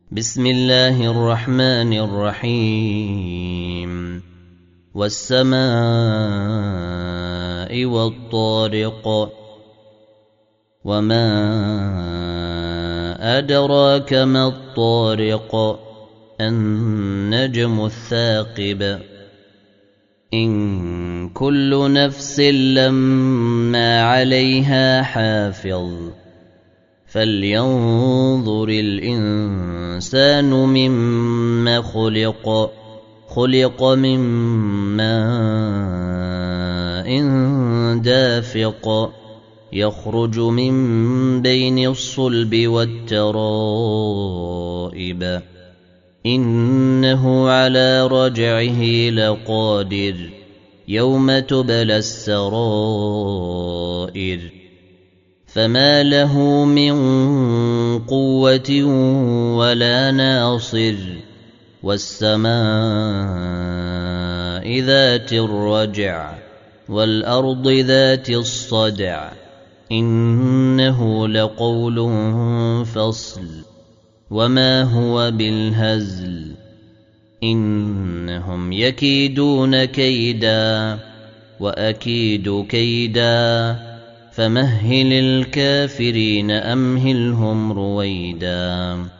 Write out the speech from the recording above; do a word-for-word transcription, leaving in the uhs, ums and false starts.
بسم الله الرحمن الرحيم والسماء والطارق وما أدراك ما الطارق النجم الثاقب إن كل نفس لما عليها حافظ فلينظر الإنسان مما خلق خلق من ماء دافق يخرج من بين الصلب والترائب إنه على رجعه لقادر يوم تبلى السرائر فما له من قوة ولا ناصر والسماء ذات الرجع والأرض ذات الصدع إنه لقول فصل وما هو بالهزل إنهم يكيدون كيدا وأكيد كيدا فمهل الكافرين أمهلهم رويدا.